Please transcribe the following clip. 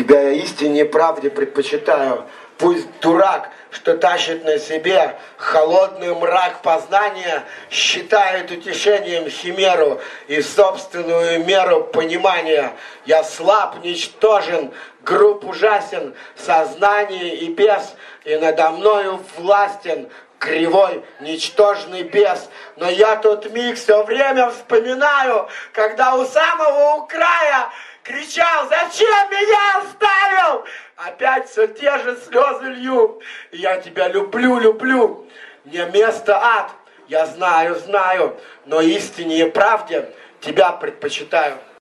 Тебя я истине и правде предпочитаю. Пусть дурак, что тащит на себе холодный мрак познания, считает утешением химеру и собственную меру понимания. Я слаб, ничтожен, груб, ужасен, сознание и бес, и надо мною властен кривой, ничтожный бес. Но я тот миг все время вспоминаю, когда у самого края кричал: зачем меня оставил? Опять все те же слезы лью. И я тебя люблю, люблю. Мне место ад, я знаю, знаю, но истине и правде тебя предпочитаю.